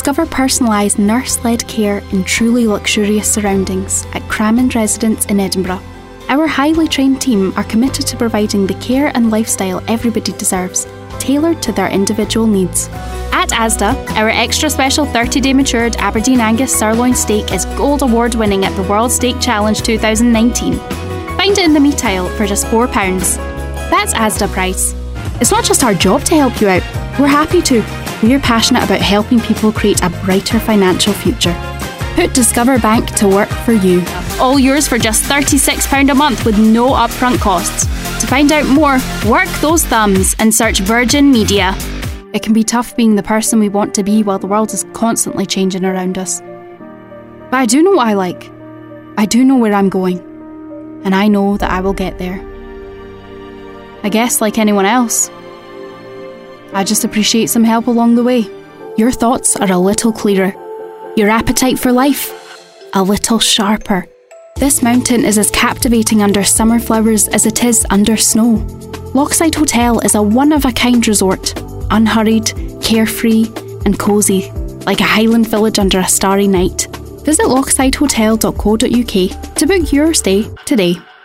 Discover personalised nurse-led care in truly luxurious surroundings at Cramond Residence in Edinburgh. Our highly trained team are committed to providing the care and lifestyle everybody deserves, tailored to their individual needs. At Asda, our extra special 30-day matured Aberdeen Angus sirloin steak is Gold Award winning at the World Steak Challenge 2019. Find it in the meat aisle for just £4. That's Asda price. It's not just our job to help you out. We're happy to. We're passionate about helping people create a brighter financial future. Put Discover Bank to work for you. All yours for just £36 a month with no upfront costs. To find out more, work those thumbs and search Virgin Media. It can be tough being the person we want to be while the world is constantly changing around us. But I do know what I like. I do know where I'm going. And I know that I will get there. I guess like anyone else, I just appreciate some help along the way. Your thoughts are a little clearer. Your appetite for life, a little sharper. This mountain is as captivating under summer flowers as it is under snow. Lochside Hotel is a one-of-a-kind resort, unhurried, carefree and cosy, like a Highland village under a starry night. Visit lochsidehotel.co.uk to book your stay today.